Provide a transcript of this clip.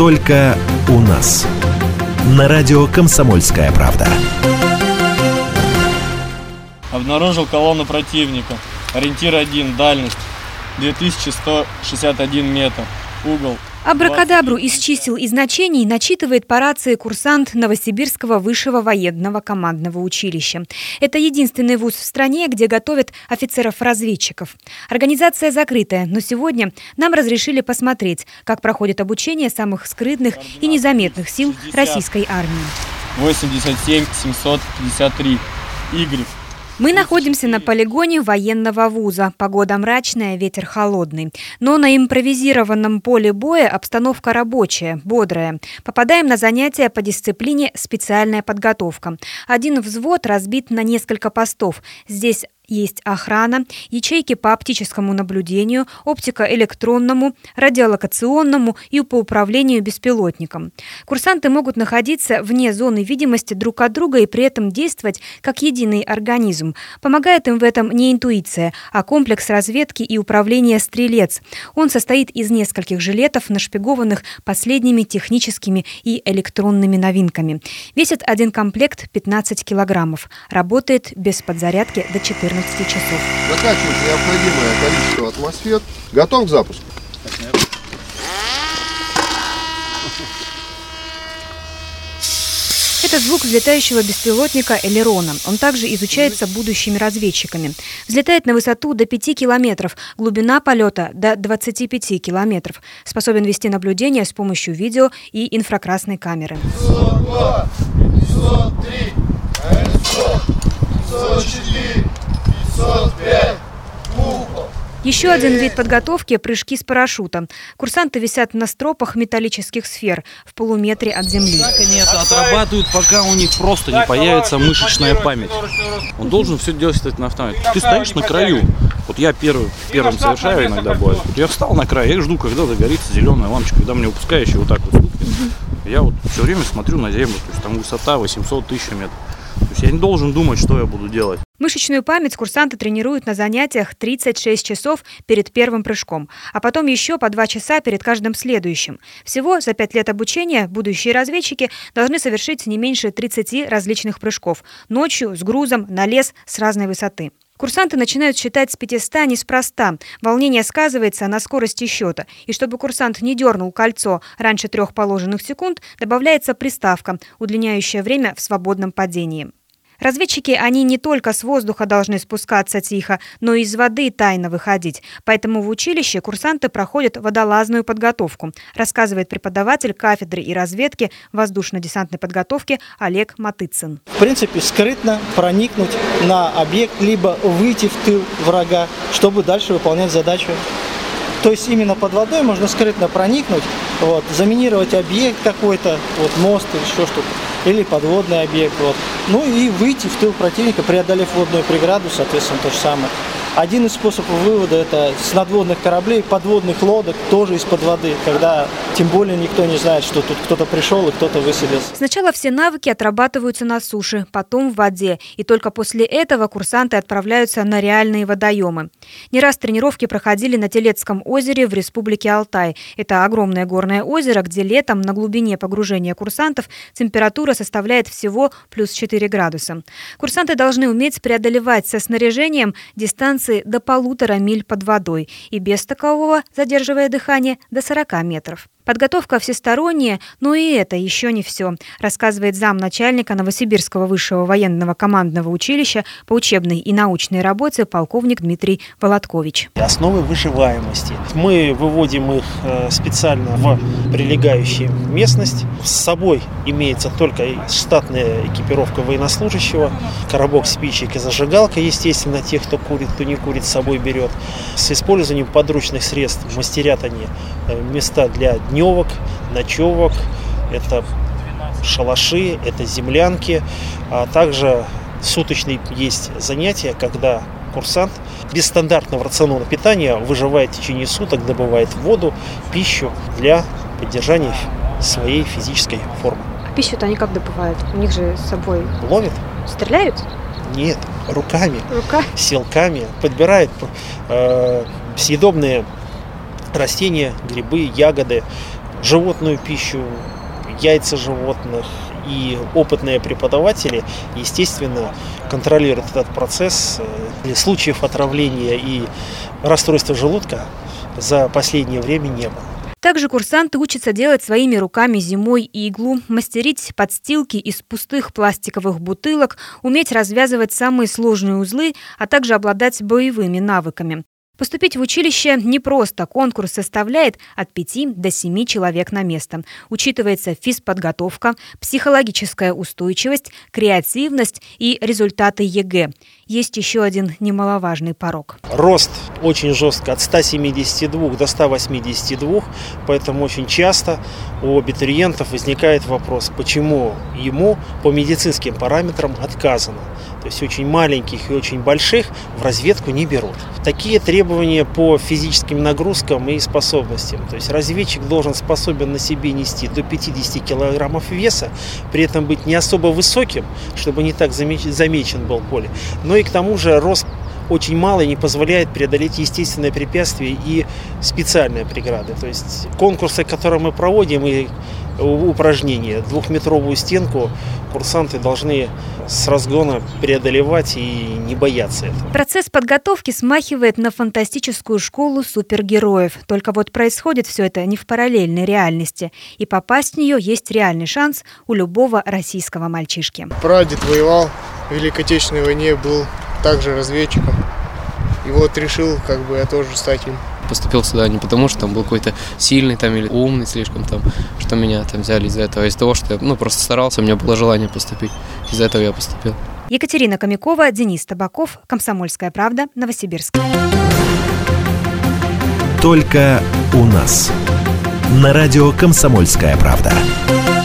Только у нас. На радио «Комсомольская правда». Обнаружил колонну противника. Ориентир 1, дальность 2161 метр. Угол. Абракадабру из чисел и значений начитывает по рации курсант Новосибирского высшего военного командного училища. Это единственный вуз в стране, где готовят офицеров-разведчиков. Организация закрытая, но сегодня нам разрешили посмотреть, как проходит обучение самых скрытных и незаметных сил российской армии. 87 753. Y. Мы находимся на полигоне военного вуза. Погода мрачная, ветер холодный. Но на импровизированном поле боя обстановка рабочая, бодрая. Попадаем на занятия по дисциплине «Специальная подготовка». Один взвод разбит на несколько постов. Здесь есть охрана, ячейки по оптическому наблюдению, оптико-электронному, радиолокационному и по управлению беспилотником. Курсанты могут находиться вне зоны видимости друг от друга и при этом действовать как единый организм. Помогает им в этом не интуиция, а комплекс разведки и управления «Стрелец». Он состоит из нескольких жилетов, нашпигованных последними техническими и электронными новинками. Весит один комплект 15 килограммов. Работает без подзарядки до 14 часов. Закачивать необходимое количество атмосфер. Готов к запуску? Это звук взлетающего беспилотника «Элерона». Он также изучается будущими разведчиками. Взлетает на высоту до 5 километров, глубина полета до 25 километров. Способен вести наблюдение с помощью видео и инфракрасной камеры. 502, 503, 500, 504, 505, купол. Еще один вид подготовки – прыжки с парашютом. Курсанты висят на стропах металлических сфер в полуметре от земли. Так они это отрабатывают, пока у них просто не появится мышечная память. Он должен все делать на автомате. Ты стоишь на краю. Вот я первым совершаю иногда бывает. Вот я встал на край, я жду, когда загорится зеленая лампочка, когда мне выпускающие вот так вот. Я вот все время смотрю на землю, то есть там высота 800 тысяч метров. То есть я не должен думать, что я буду делать. Мышечную память курсанты тренируют на занятиях 36 часов перед первым прыжком, а потом еще по 2 часа перед каждым следующим. Всего за 5 лет обучения будущие разведчики должны совершить не меньше 30 различных прыжков ночью, с грузом, на лес, с разной высоты. Курсанты начинают считать с 500 неспроста. Волнение сказывается на скорости счета. И чтобы курсант не дернул кольцо раньше 3 положенных секунд, добавляется приставка, удлиняющая время в свободном падении. Разведчики, они не только с воздуха должны спускаться тихо, но и из воды тайно выходить. Поэтому в училище курсанты проходят водолазную подготовку, рассказывает преподаватель кафедры и разведки воздушно-десантной подготовки Олег Матыцын. В принципе, скрытно проникнуть на объект, либо выйти в тыл врага, чтобы дальше выполнять задачу. То есть именно под водой можно скрытно проникнуть, заминировать объект какой-то, мост или еще что-то, или подводный объект. Ну и выйти в тыл противника, преодолев водную преграду, соответственно, то же самое. Один из способов вывода – это с надводных кораблей, подводных лодок, тоже из-под воды, когда тем более никто не знает, что тут кто-то пришел и кто-то высадился. Сначала все навыки отрабатываются на суше, потом в воде, и только после этого курсанты отправляются на реальные водоемы. Не раз тренировки проходили на Телецком озере в Республике Алтай. Это огромное горное озеро, где летом на глубине погружения курсантов температура составляет всего плюс 4 градуса. Курсанты должны уметь преодолевать со снаряжением дистанции до 1,5 миль под водой и без такового, задерживая дыхание, до 40 метров. Подготовка всесторонняя, но и это еще не все, рассказывает замначальника Новосибирского высшего военного командного училища по учебной и научной работе полковник Дмитрий Володкович. Основы выживаемости. Мы выводим их специально в прилегающую местность. С собой имеется только штатная экипировка военнослужащего, коробок спичек и зажигалка, естественно, тех, кто курит, кто не курит, с собой берет. С использованием подручных средств мастерят они места для дневок, ночевок, это шалаши, это землянки, а также суточные есть занятия, когда курсант без стандартного рационного питания выживает в течение суток, добывает воду, пищу для поддержания своей физической формы. А пищу-то они как добывают? У них же с собой... Ловят. Стреляют? Нет, руками, силками подбирают съедобные растения, грибы, ягоды, животную пищу, яйца животных. И опытные преподаватели, естественно, контролируют этот процесс. Случаев отравления и расстройства желудка за последнее время не было. Также курсанты учатся делать своими руками зимой иглу, мастерить подстилки из пустых пластиковых бутылок, уметь развязывать самые сложные узлы, а также обладать боевыми навыками. Поступить в училище непросто. Конкурс составляет от 5 до 7 человек на место. Учитывается физподготовка, психологическая устойчивость, креативность и результаты ЕГЭ. Есть еще один немаловажный порог. Рост очень жестко, от 172 до 182, поэтому очень часто у абитуриентов возникает вопрос, почему ему по медицинским параметрам отказано. То есть очень маленьких и очень больших в разведку не берут. Такие требования по физическим нагрузкам и способностям. То есть разведчик должен способен на себе нести до 50 килограммов веса, при этом быть не особо высоким, чтобы не так замечен был в поле, но и к тому же рост очень малый, не позволяет преодолеть естественные препятствия и специальные преграды. То есть конкурсы, которые мы проводим, и упражнения, 2-метровую стенку курсанты должны с разгона преодолевать и не бояться этого. Процесс подготовки смахивает на фантастическую школу супергероев. Только вот происходит все это не в параллельной реальности. И попасть в нее есть реальный шанс у любого российского мальчишки. Прадед воевал в Великой Отечественной войне, был также разведчиком. И вот решил, я тоже стать им. Поступил сюда не потому, что там был какой-то сильный там или умный слишком, там, что меня там взяли из-за этого, а из-за того, что я просто старался, у меня было желание поступить. Из-за этого я поступил. Екатерина Комякова, Денис Табаков, «Комсомольская правда», Новосибирск. Только у нас. На радио «Комсомольская правда».